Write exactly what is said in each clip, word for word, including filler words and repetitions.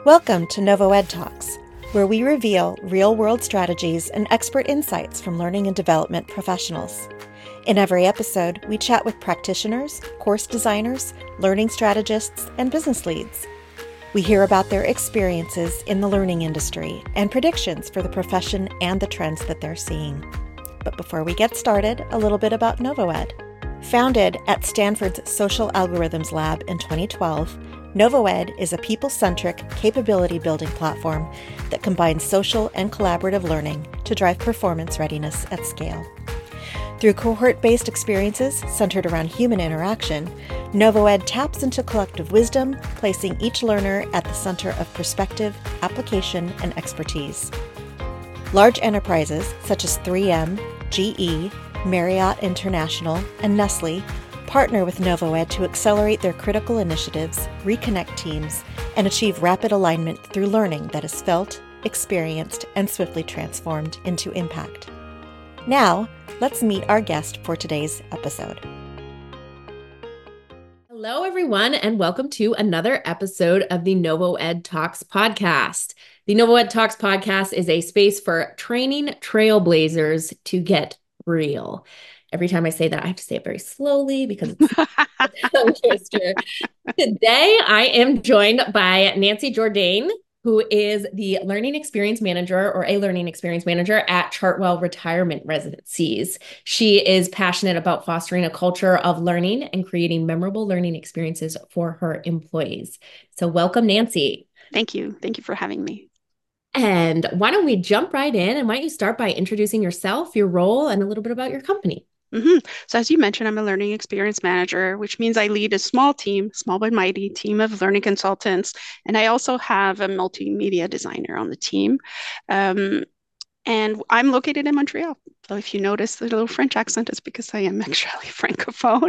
Welcome to NovoEd Talks, where we reveal real-world strategies and expert insights from learning and development professionals. In every episode, we chat with practitioners, course designers, learning strategists, and business leads. We hear about their experiences in the learning industry and predictions for the profession and the trends that they're seeing. But before we get started, a little bit about NovoEd. Founded at Stanford's Social Algorithms Lab in twenty twelve, NovoEd is a people-centric capability-building platform that combines social and collaborative learning to drive performance readiness at scale. Through cohort-based experiences centered around human interaction, NovoEd taps into collective wisdom, placing each learner at the center of perspective, application, and expertise. Large enterprises such as three M, G E, Marriott International, and Nestle partner with NovoEd to accelerate their critical initiatives, reconnect teams, and achieve rapid alignment through learning that is felt, experienced, and swiftly transformed into impact. Now, let's meet our guest for today's episode. Hello, everyone, and welcome to another episode of the NovoEd Talks podcast. The NovoEd Talks podcast is a space for training trailblazers to get real. Every time I say that, I have to say it very slowly because it's a tongue twister. Today, I am joined by Nancy Jourdain, who is the Learning Experience Manager or a Learning Experience Manager at Chartwell Retirement Residencies. She is passionate about fostering a culture of learning and creating memorable learning experiences for her employees. So welcome, Nancy. Thank you. Thank you for having me. And why don't we jump right in, and why don't you start by introducing yourself, your role, and a little bit about your company? Mm-hmm. So as you mentioned, I'm a learning experience manager, which means I lead a small team, small but mighty team of learning consultants. And I also have a multimedia designer on the team. Um, and I'm located in Montreal. So if you notice the little French accent, it's because I am actually Francophone.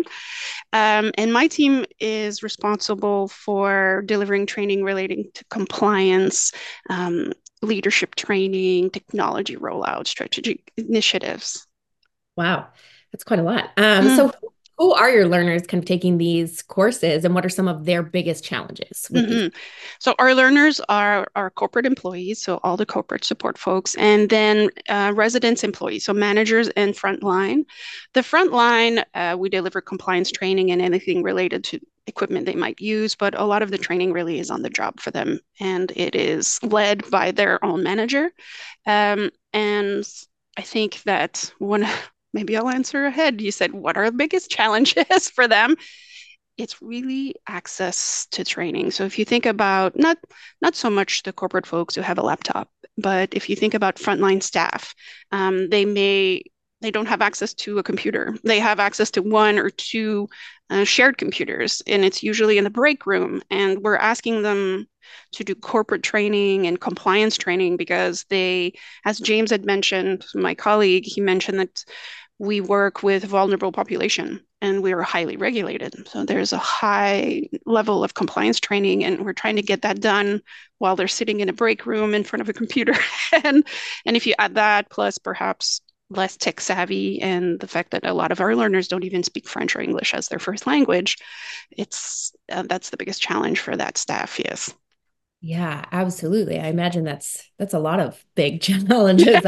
Um, and my team is responsible for delivering training relating to compliance, um, leadership training, technology rollout, strategic initiatives. Wow. That's quite a lot. Um, mm. So who are your learners kind of taking these courses, and what are some of their biggest challenges with mm-hmm. these? So our learners are our corporate employees, so all the corporate support folks, and then uh, residence employees, so managers and frontline. The frontline, uh, we deliver compliance training and anything related to equipment they might use, but a lot of the training really is on the job for them, and it is led by their own manager. Um, and I think that one Maybe I'll answer ahead. You said, what are the biggest challenges for them? It's really access to training. So if you think about not not so much the corporate folks who have a laptop, but if you think about frontline staff, um, they may they don't have access to a computer. They have access to one or two uh, shared computers, and it's usually in the break room. And we're asking them to do corporate training and compliance training because they, as James had mentioned, my colleague, he mentioned that we work with vulnerable population and we are highly regulated. So there's a high level of compliance training, and we're trying to get that done while they're sitting in a break room in front of a computer. and, and if you add that, plus perhaps less tech savvy, and the fact that a lot of our learners don't even speak French or English as their first language, it's uh, that's the biggest challenge for that staff, yes. Yeah, absolutely. I imagine that's that's a lot of big challenges.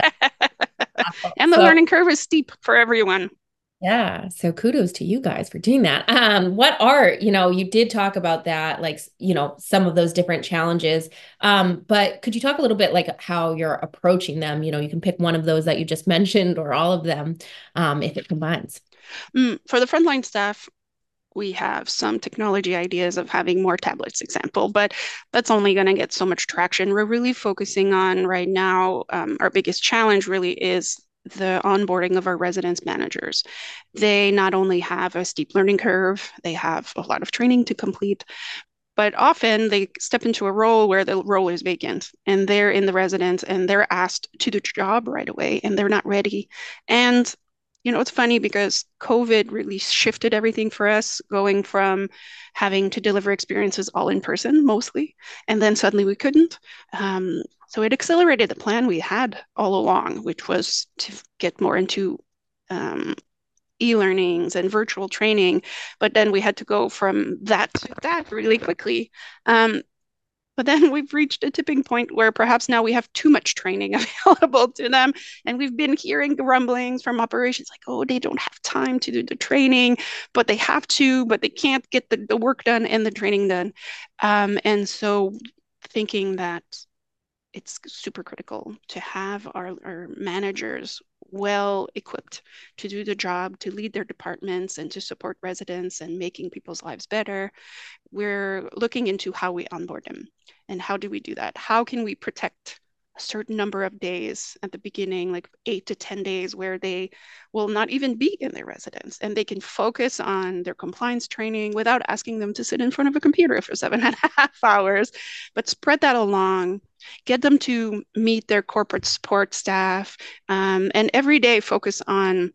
And the so, learning curve is steep for everyone. Yeah. So kudos to you guys for doing that. Um, what are, you know, you did talk about that, like, you know, some of those different challenges. Um, but could you talk a little bit like how you're approaching them? You know, you can pick one of those that you just mentioned or all of them, um, if it combines. Mm, for the frontline staff, we have some technology ideas of having more tablets, example, but that's only going to get so much traction. We're really focusing on right now, um, our biggest challenge really is the onboarding of our residence managers. They not only have a steep learning curve, they have a lot of training to complete, but often they step into a role where the role is vacant and they're in the residence and they're asked to do the job right away and they're not ready. And you know, it's funny because COVID really shifted everything for us, going from having to deliver experiences all in person mostly, and then suddenly we couldn't. Um, so it accelerated the plan we had all along, which was to get more into um, e-learnings and virtual training. But then we had to go from that to that really quickly. Um, But then we've reached a tipping point where perhaps now we have too much training available to them. And we've been hearing rumblings from operations like, oh, they don't have time to do the training, but they have to, but they can't get the, the work done and the training done. Um, and so thinking that it's super critical to have our, our managers well equipped to do the job, to lead their departments and to support residents and making people's lives better. We're looking into how we onboard them and how do we do that? How can we protect a certain number of days at the beginning, like eight to ten days, where they will not even be in their residence and they can focus on their compliance training without asking them to sit in front of a computer for seven and a half hours, but spread that along, get them to meet their corporate support staff, um, and every day focus on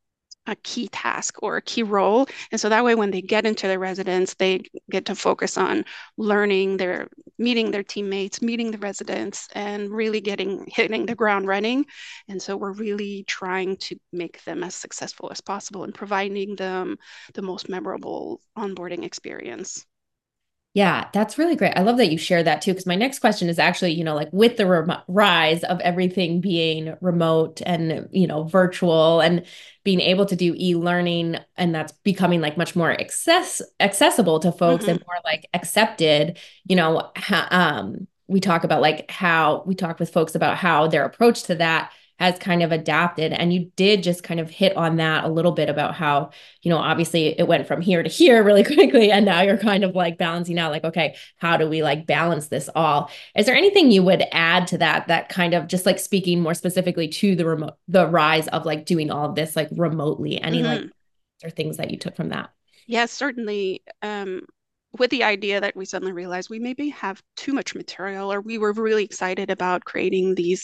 a key task or a key role. And so that way, when they get into their residence, they get to focus on learning their, meeting their teammates, meeting the residents, and really getting, hitting the ground running. And so we're really trying to make them as successful as possible and providing them the most memorable onboarding experience. Yeah, that's really great. I love that you shared that too, because my next question is actually, you know, like with the rem- rise of everything being remote and, you know, virtual and being able to do e-learning, and that's becoming like much more access accessible to folks Mm-hmm. and more like accepted, you know, ha- um, we talk about like how we talk with folks about how their approach to that has kind of adapted. And you did just kind of hit on that a little bit about how, you know, obviously it went from here to here really quickly. And now you're kind of like balancing out like, okay, how do we like balance this all? Is there anything you would add to that, that kind of just like speaking more specifically to the remote, the rise of like doing all of this like remotely, any like Mm-hmm. or things that you took from that? Yes, certainly. Um, with the idea that we suddenly realized we maybe have too much material, or we were really excited about creating these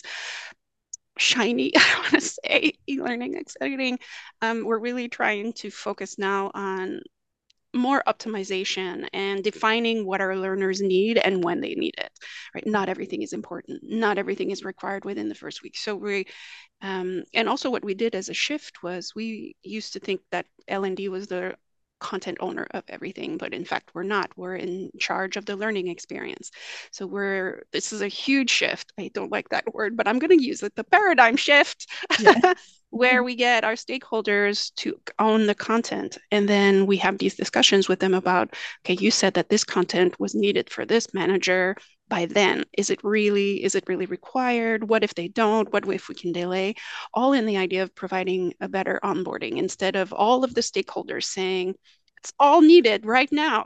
shiny, I want to say, e-learning exciting. Um, we're really trying to focus now on more optimization and defining what our learners need and when they need it. Right? Not everything is important. Not everything is required within the first week. So we, um, and also what we did as a shift was we used to think that L and D was the content owner of everything, but in fact we're not. We're in charge of the learning experience. So we're, this is a huge shift. I don't like that word, but I'm going to use it, the paradigm shift, Yeah. where we get our stakeholders to own the content. And then we have these discussions with them about, okay, you said that this content was needed for this manager by then. Is it really, is it really required? What if they don't? What if we can delay? All in the idea of providing a better onboarding instead of all of the stakeholders saying, it's all needed right now.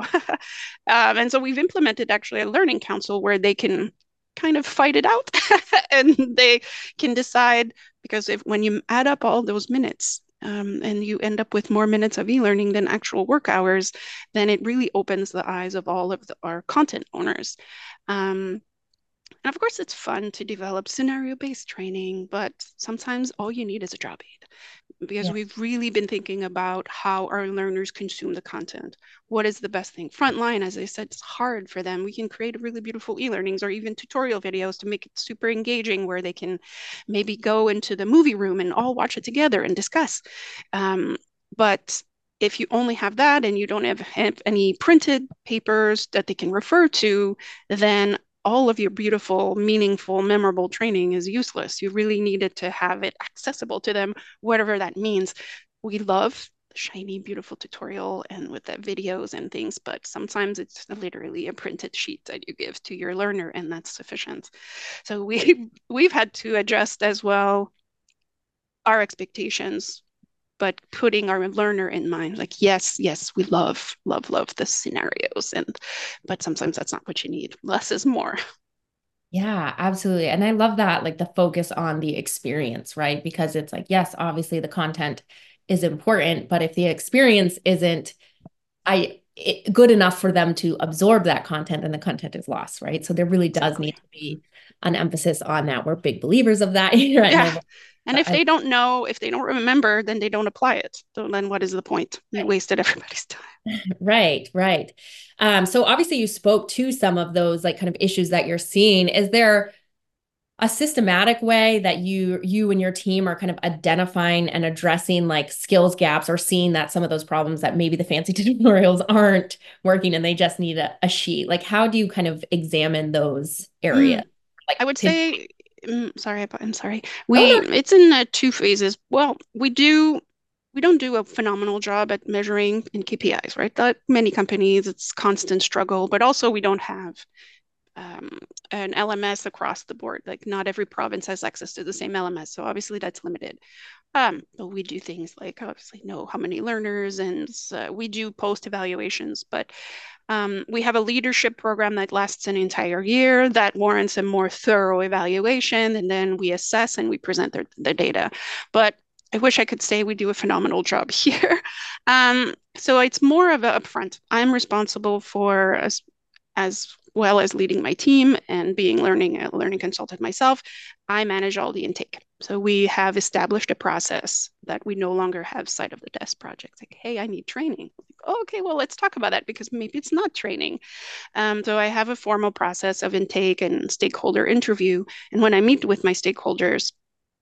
um, and so we've implemented actually a learning council where they can kind of fight it out and they can decide, because if when you add up all those minutes, um, and you end up with more minutes of e-learning than actual work hours, then it really opens the eyes of all of the, our content owners. Um, and of course, it's fun to develop scenario-based training, but sometimes all you need is a job aid, because Yeah. we've really been thinking about how our learners consume the content. What is the best thing? Frontline, as I said, it's hard for them. We can create really beautiful e-learnings or even tutorial videos to make it super engaging, where they can maybe go into the movie room and all watch it together and discuss. Um, but if you only have that and you don't have, have any printed papers that they can refer to, then all of your beautiful, meaningful, memorable training is useless. You really needed to have it accessible to them, whatever that means. We love the shiny, beautiful tutorial and with the videos and things, but sometimes it's literally a printed sheet that you give to your learner, and that's sufficient. So we we've had to adjust as well our expectations, but putting our learner in mind. Like, yes, yes, we love, love, love the scenarios, and but sometimes that's not what you need. Less is more. Yeah, absolutely. And I love that, like the focus on the experience, right? Because it's like, yes, obviously the content is important, but if the experience isn't I it, good enough for them to absorb that content, then the content is lost, right? So there really does Exactly. need to be an emphasis on that. We're big believers of that here at Yeah. Nova. And if I, they don't know, if they don't remember, then they don't apply it. So then what is the point? You wasted everybody's time. right, right. Um, so obviously you spoke to some of those like kind of issues that you're seeing. Is there a systematic way that you you and your team are kind of identifying and addressing like skills gaps or seeing that some of those problems that maybe the fancy tutorials aren't working and they just need a, a sheet? Like, how do you kind of examine those areas? Mm, Like, I would pin- say, mm, sorry, I'm sorry. oh We no, it's in uh, two phases. Well, we do we don't do a phenomenal job at measuring in K P Is, right? That many companies, it's constant struggle, but also we don't have um, an L M S across the board. Like not every province has access to the same L M S, so obviously that's limited. Um, but we do things like obviously know how many learners, and uh, we do post evaluations. But um, we have a leadership program that lasts an entire year that warrants a more thorough evaluation, and then we assess and we present the, the data. But I wish I could say we do a phenomenal job here. Um, so it's more of a upfront. I'm responsible for as as well as leading my team and being learning a learning consultant myself. I manage all the intake. So we have established a process that we no longer have side of the desk projects. Like, hey, I need training. Like, oh, okay, well, let's talk about that because maybe it's not training. Um, so I have a formal process of intake and stakeholder interview. And when I meet with my stakeholders,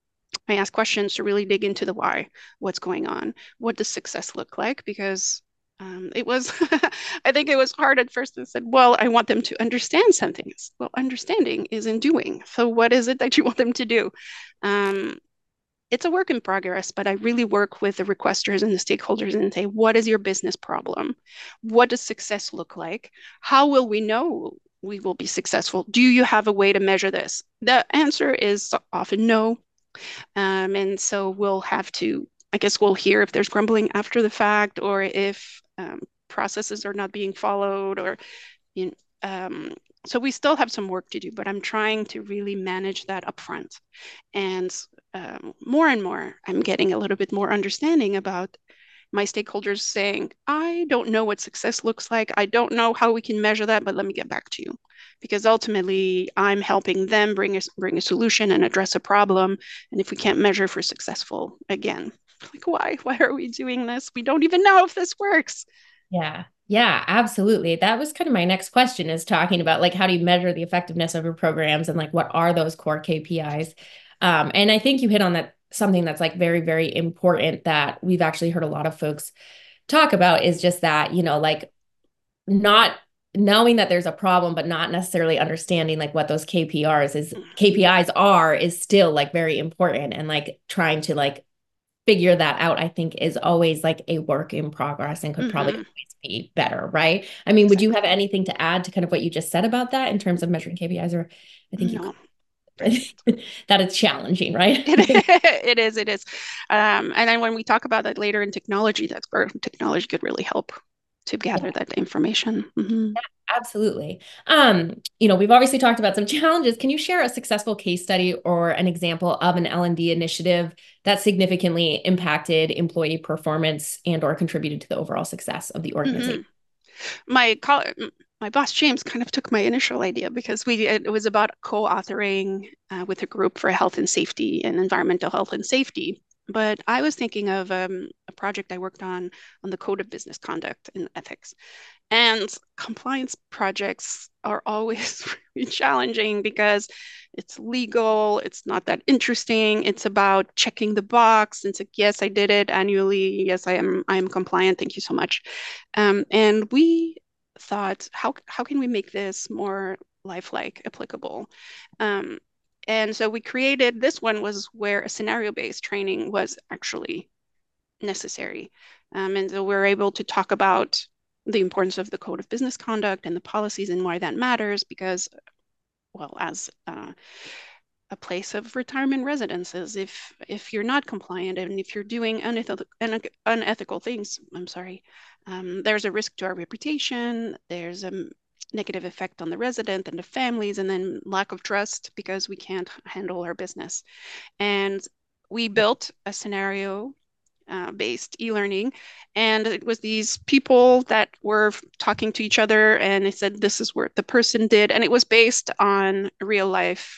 I ask questions to really dig into the why, what's going on, what does success look like? Because um, it was, I think it was hard at first. I said, well, I want them to understand something. Well, understanding is in doing. So what is it that you want them to do? Um, it's a work in progress, but I really work with the requesters and the stakeholders and say, what is your business problem? What does success look like? How will we know we will be successful? Do you have a way to measure this? The answer is often no. Um, and so we'll have to, I guess we'll hear if there's grumbling after the fact or if um, processes are not being followed or, you know, um, so we still have some work to do, but I'm trying to really manage that upfront. And um, more and more, I'm getting a little bit more understanding about my stakeholders saying, I don't know what success looks like. I don't know how we can measure that, but let me get back to you. Because ultimately, I'm helping them bring a, bring a solution and address a problem. And if we can't measure if we're successful, again, like, why? Why are we doing this? We don't even know if this works. yeah. Yeah, absolutely. That was kind of my next question is talking about like how do you measure the effectiveness of your programs and like what are those core K P Is? Um, and I think you hit on that something that's like very, very important that we've actually heard a lot of folks talk about is just that, you know, like not knowing that there's a problem, but not necessarily understanding like what those K P Rs is K P Is are is still like very important and like trying to like figure that out, I think is always like a work in progress and could probably Mm-hmm. always be better, right? I mean, would you have Exactly. anything to add to kind of what you just said about that in terms of measuring K P Is, or I think you No, perfect. that it's challenging, right? It, it is, it is. Um, and then when we talk about that later in technology, that's where technology could really help to gather that information. Mm-hmm. Absolutely. Um, you know, we've obviously talked about some challenges. Can you share a successful case study or an example of an L and D initiative that significantly impacted employee performance and or contributed to the overall success of the organization? Mm-hmm. My co- my boss James kind of took my initial idea because we it was about co-authoring uh, with a group for health and safety and environmental health and safety. But I was thinking of um, a project I worked on on the code of business conduct and ethics. And compliance projects are always really challenging because it's legal, it's not that interesting. It's about checking the box. It's like, yes, I did it annually. Yes, I am I am compliant. Thank you so much. Um, and we thought, how how can we make this more lifelike, applicable? Um, and so we created this one was where a scenario-based training was actually necessary. Um, and so we're able to talk about the importance of the code of business conduct and the policies and why that matters because, well, as uh, a place of retirement residences, if if you're not compliant and if you're doing unethical, unethical things, I'm sorry, um, there's a risk to our reputation. There's a negative effect on the resident and the families, and then lack of trust because we can't handle our business. And we built a scenario uh, based e-learning, and it was these people that were talking to each other, and they said this is what the person did, and it was based on real life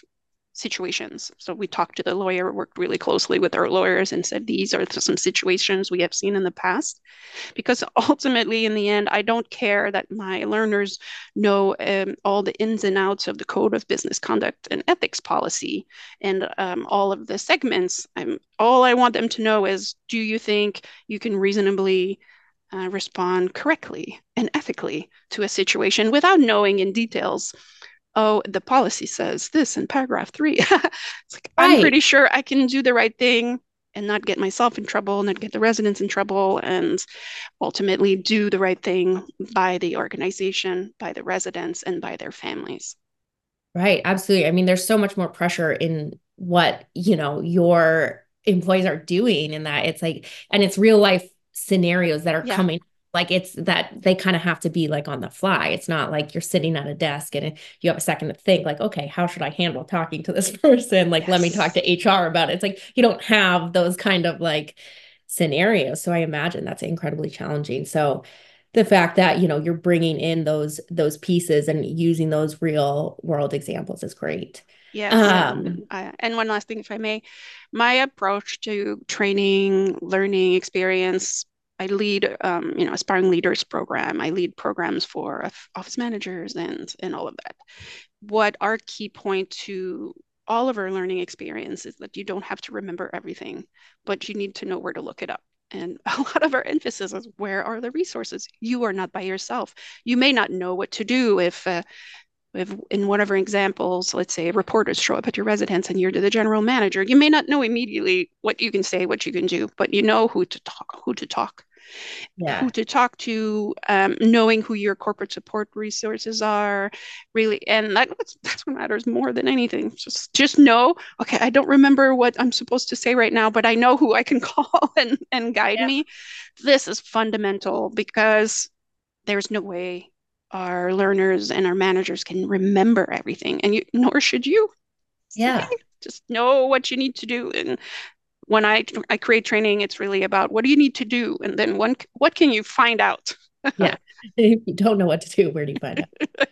situations. So we talked to the lawyer, worked really closely with our lawyers and said, these are some situations we have seen in the past. Because ultimately, in the end, I don't care that my learners know um, all the ins and outs of the code of business conduct and ethics policy and um, all of the segments. I'm, all I want them to know is, do you think you can reasonably uh, respond correctly and ethically to a situation without knowing in details, oh, the policy says this in paragraph three. It's like, I'm Right. pretty sure I can do the right thing and not get myself in trouble, not get the residents in trouble, and ultimately do the right thing by the organization, by the residents, and by their families. Right. Absolutely. I mean, there's so much more pressure in what, you know, your employees are doing in that it's like, and it's real life scenarios that are Yeah. coming. Like it's that they kind of have to be like on the fly. It's not like you're sitting at a desk and you have a second to think like, okay, how should I handle talking to this person? Like, let me talk Yes. to H R about it. It's like you don't have those kind of like scenarios. So I imagine that's incredibly challenging. So the fact that, you know, you're bringing in those those pieces and using those real world examples is great. Yes, and Um, uh, and one last thing, if I may, my approach to training, learning experience, I lead, um, you know, aspiring leaders program. I lead programs for office managers and and all of that. What our key point to all of our learning experience is that you don't have to remember everything, but you need to know where to look it up. And a lot of our emphasis is, where are the resources? You are not by yourself. You may not know what to do if uh, if in one of our examples, let's say reporters show up at your residence and you're the general manager, you may not know immediately what you can say, what you can do, but you know who to talk, who to talk, who yeah. to talk to, um, knowing who your corporate support resources are, really, and that, that's what matters more than anything. Just just know, okay, I don't remember what I'm supposed to say right now, but I know who I can call and and guide Yeah. me. This is fundamental because there's no way our learners and our managers can remember everything, and you, nor should you. It's okay. Yeah. Just know what you need to do. And when I I create training, it's really about, what do you need to do, and then one, what can you find out? Yeah. If you don't know what to do, where do you find out?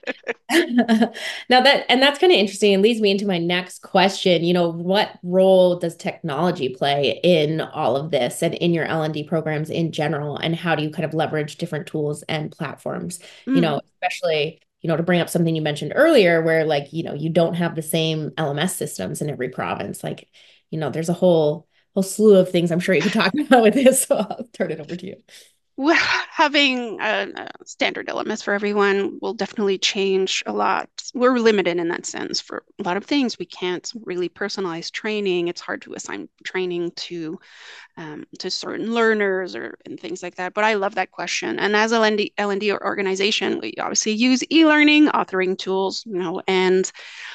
Now that, and that's kind of interesting. It leads me into my next question. You know, what role does technology play in all of this and in your L and D programs in general? And how do you kind of leverage different tools and platforms? You Mm. know, especially, you know, to bring up something you mentioned earlier, where like, you know, you don't have the same L M S systems in every province. Like, you know, there's a whole whole slew of things I'm sure you could talk about with this. So I'll turn it over to you. Well, having a, a standard L M S for everyone will definitely change a lot. We're limited in that sense for a lot of things. We can't really personalize training. It's hard to assign training to um, to certain learners or and things like that. But I love that question. And as a L and D, L and D organization, we obviously use e-learning, authoring tools, you know, and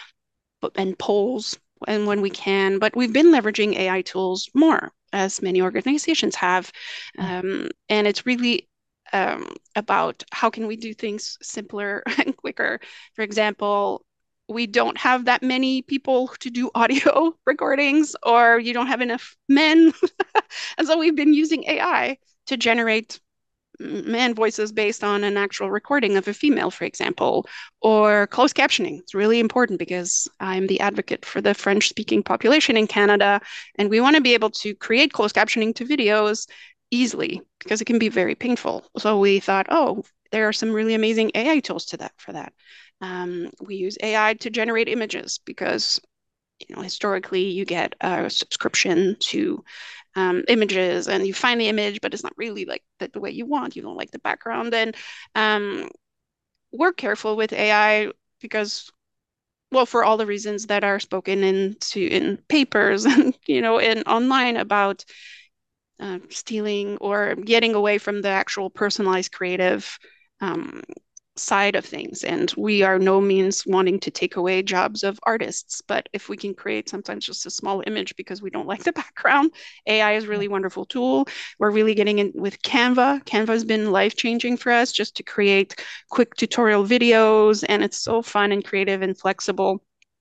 and polls and when we can. But we've been leveraging A I tools more, as many organizations have, um, and it's really um, about how can we do things simpler and quicker. For example, we don't have that many people to do audio recordings, or you don't have enough men. And so we've been using A I to generate man voices based on an actual recording of a female, for example, or closed captioning. It's really important because I'm the advocate for the French speaking population in Canada, and we want to be able to create closed captioning to videos easily because it can be very painful. So we thought, oh, there are some really amazing A I tools to that for that. Um, we use A I to generate images because, you know, historically you get a subscription to um, images and you find the image, but it's not really like the, the way you want. You don't like the background. And um, we're careful with A I because, well, for all the reasons that are spoken into in papers and, you know, in online about uh, stealing or getting away from the actual personalized creative um, side of things. And we are no means wanting to take away jobs of artists, but if we can create sometimes just a small image because we don't like the background, A I is a really wonderful tool. We're really getting in with Canva. Canva has been life changing for us just to create quick tutorial videos, and it's so fun and creative and flexible.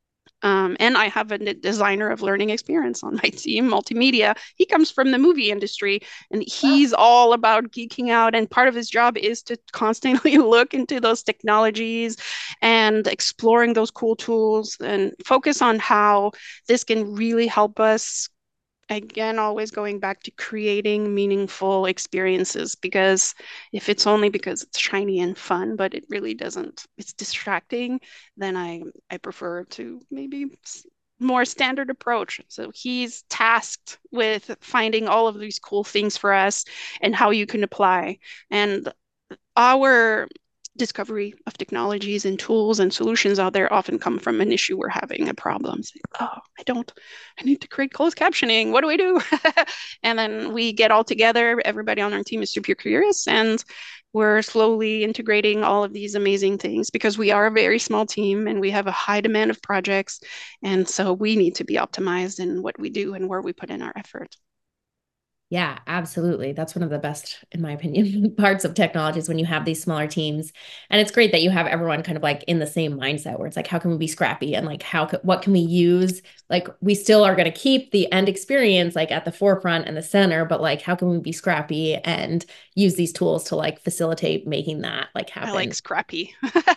Um, and I have a designer of learning experience on my team, multimedia. He comes from the movie industry and he's all about geeking out. And part of his job is to constantly look into those technologies and exploring those cool tools and focus on how this can really help us. Again, always going back to creating meaningful experiences, because if it's only because it's shiny and fun, but it really doesn't, it's distracting, then I I prefer to maybe more standard approach. So he's tasked with finding all of these cool things for us and how you can apply. And our discovery of technologies and tools and solutions out there often come from an issue we're having, a problem. It's like, oh, I don't, I need to create closed captioning. What do I do? And then we get all together. Everybody on our team is super curious, and we're slowly integrating all of these amazing things because we are a very small team and we have a high demand of projects. And so we need to be optimized in what we do and where we put in our effort. Yeah, absolutely. That's one of the best, in my opinion, parts of technology is when you have these smaller teams. And it's great that you have everyone kind of like in the same mindset where it's like, how can we be scrappy? And like, how, what can we use? Like, we still are going to keep the end experience like at the forefront and the center, but like, how can we be scrappy and use these tools to like facilitate making that like happen? I like scrappy.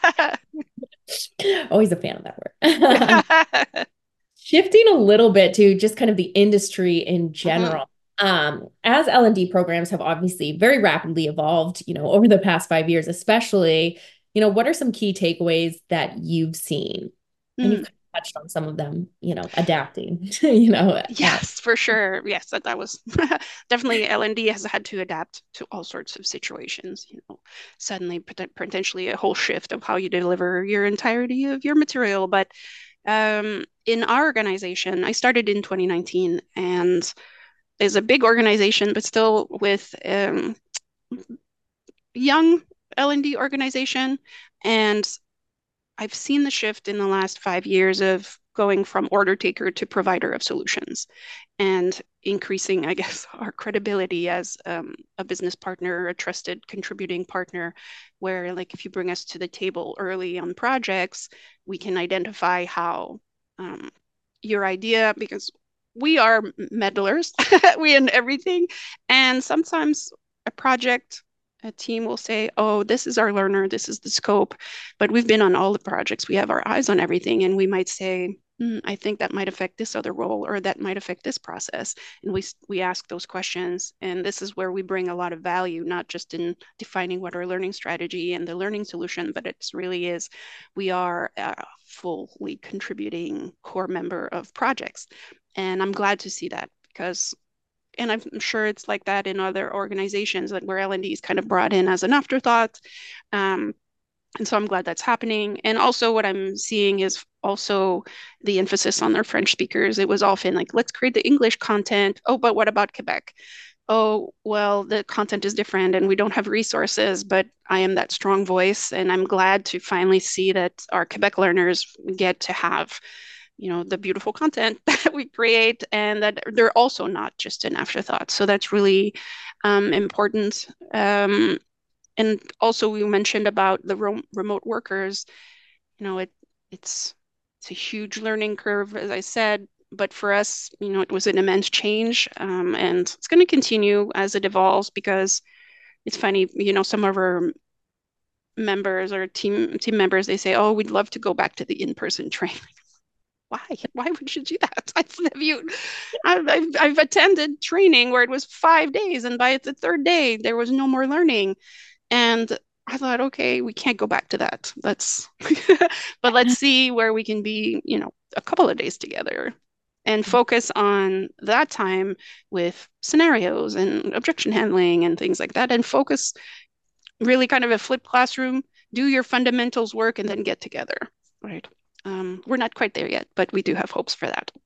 Always a fan of that word. Shifting a little bit to just kind of the industry in general. Mm-hmm. Um, as L and D programs have obviously very rapidly evolved, you know, over the past five years, especially, you know, what are some key takeaways that you've seen? Mm. And you've kind of touched on some of them, you know, adapting, you know. Yes, for sure. Yes, that, that was definitely L and D has had to adapt to all sorts of situations, you know, suddenly potentially a whole shift of how you deliver your entirety of your material. But um, in our organization, I started in twenty nineteen, and is a big organization, but still with um, young L and D organization. And I've seen the shift in the last five years of going from order taker to provider of solutions and increasing, I guess, our credibility as um, a business partner, a trusted contributing partner, where like if you bring us to the table early on projects, we can identify how um, your idea, because we are meddlers, we in everything. And sometimes a project, a team will say, oh, this is our learner, this is the scope, but we've been on all the projects, we have our eyes on everything. And we might say, mm, I think that might affect this other role, or that might affect this process. And we, we ask those questions. And this is where we bring a lot of value, not just in defining what our learning strategy and the learning solution, but it really is, we are a fully contributing core member of projects. And I'm glad to see that, because, and I'm sure it's like that in other organizations, that where L and D is kind of brought in as an afterthought. Um, and so I'm glad that's happening. And also what I'm seeing is also the emphasis on their French speakers. It was often like, let's create the English content. Oh, but what about Quebec? Oh, well, the content is different and we don't have resources, but I am that strong voice. And I'm glad to finally see that our Quebec learners get to have, you know, the beautiful content that we create, and that they're also not just an afterthought. So that's really um, important. Um, and also we mentioned about the ro- remote workers, you know, it it's it's a huge learning curve, as I said, but for us, you know, it was an immense change, um, and it's going to continue as it evolves, because it's funny, you know, some of our members or team team members, they say, oh, we'd love to go back to the in-person training. Why? Why would you do that? I've, you, I've, I've attended training where it was five days, and by the third day, there was no more learning. And I thought, okay, we can't go back to that. Let's, but let's see where we can be, you know, a couple of days together and focus on that time with scenarios and objection handling and things like that, and focus really kind of a flipped classroom, do your fundamentals work, and then get together, right? Um, we're not quite there yet, but we do have hopes for that.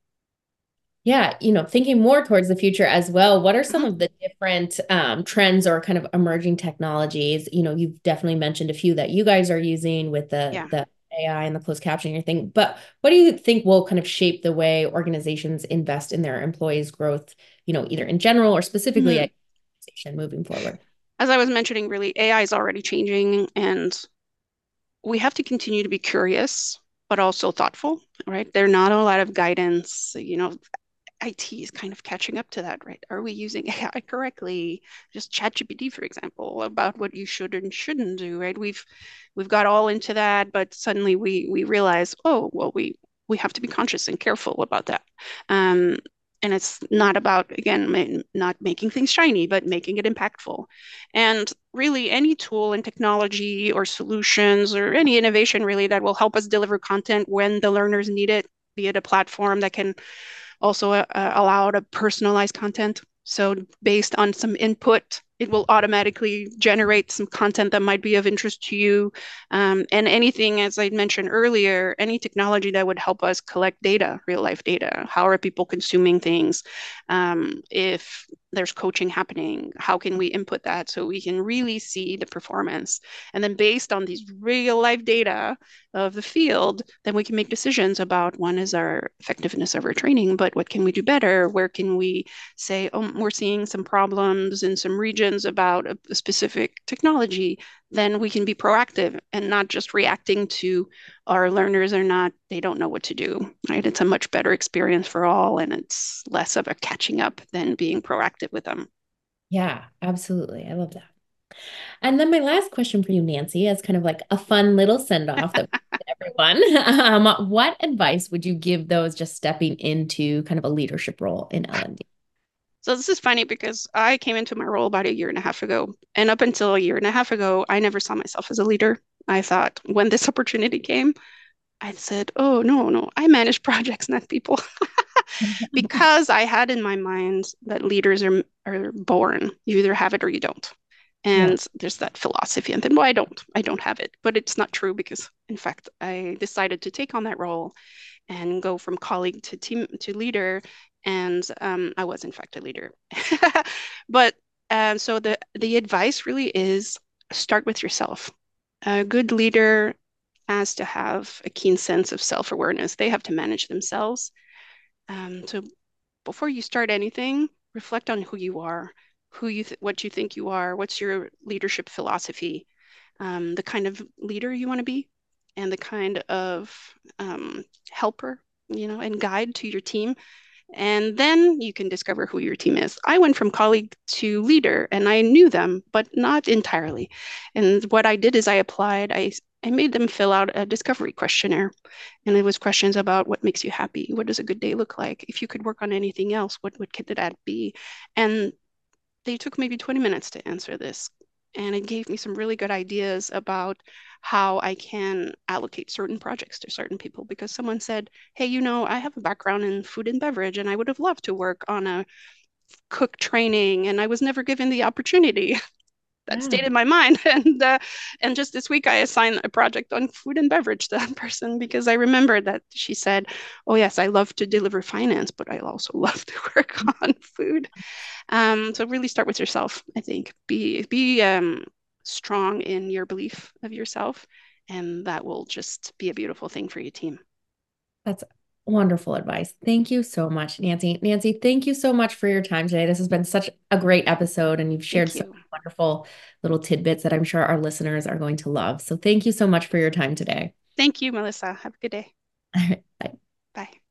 Yeah, you know, thinking more towards the future as well, what are some mm-hmm. of the different um, trends or kind of emerging technologies? You know, you've definitely mentioned a few that you guys are using with the, yeah. the A I and the closed captioning thing, but what do you think will kind of shape the way organizations invest in their employees' growth, you know, either in general or specifically mm-hmm. at organization moving forward? As I was mentioning, really, A I is already changing, and we have to continue to be curious but also thoughtful, right? There's not a lot of guidance, you know, I T is kind of catching up to that, right? Are we using A I correctly? Just ChatGPT, for example, about what you should and shouldn't do, right? We've we've got all into that, but suddenly we we realize, oh, well, we we have to be conscious and careful about that. Um, and it's not about, again, ma- not making things shiny, but making it impactful. And really, any tool and technology or solutions or any innovation really that will help us deliver content when the learners need it, be it a platform that can also uh, allow to personalize content. So based on some input, it will automatically generate some content that might be of interest to you. Um, and anything, as I mentioned earlier, any technology that would help us collect data, real life data. How are people consuming things? Um, if there's coaching happening, how can we input that so we can really see the performance? And then based on these real life data of the field, then we can make decisions about one is our effectiveness of our training, but what can we do better? Where can we say, oh, we're seeing some problems in some regions about a, a specific technology? Then we can be proactive and not just reacting to our learners are not, they don't know what to do, right? It's a much better experience for all, and it's less of a catching up than being proactive with them. Yeah, absolutely. I love that. And then my last question for you, Nancy, is kind of like a fun little send off that we give to everyone. Um, what advice would you give those just stepping into kind of a leadership role in L and D? So this is funny because I came into my role about a year and a half ago. And up until a year and a half ago, I never saw myself as a leader. I thought when this opportunity came, I said, oh, no, no, I manage projects, not people. Because I had in my mind that leaders are, are born. You either have it or you don't. Yeah. And there's that philosophy. And then, well, I don't, I don't have it. But it's not true because, in fact, I decided to take on that role and go from colleague to team to leader. And um, I was, in fact, a leader. But um, so the the advice really is start with yourself. A good leader has to have a keen sense of self-awareness. They have to manage themselves. Um, so before you start anything, reflect on who you are, who you th- what you think you are, what's your leadership philosophy, um, the kind of leader you want to be, and the kind of um, helper, you know, and guide to your team. And then you can discover who your team is. I went from colleague to leader and I knew them, but not entirely. And what I did is I applied, I, I made them fill out a discovery questionnaire. And it was questions about what makes you happy? What does a good day look like? If you could work on anything else, what, what could that be? And they took maybe twenty minutes to answer this. And it gave me some really good ideas about how I can allocate certain projects to certain people because someone said, hey, you know, I have a background in food and beverage and I would have loved to work on a cook training and I was never given the opportunity. That Yeah. stayed in my mind. And uh, and just this week, I assigned a project on food and beverage to that person because I remembered that she said, "Oh yes, I love to deliver finance, but I also love to work on food." Um, so really start with yourself. I think be be um, strong in your belief of yourself, and that will just be a beautiful thing for your team. That's wonderful advice. Thank you so much, Nancy. Nancy, thank you so much for your time today. This has been such a great episode, and you've shared Thank so you. many wonderful little tidbits that I'm sure our listeners are going to love. So thank you so much for your time today. Thank you, Melissa. Have a good day. All right, bye. Bye.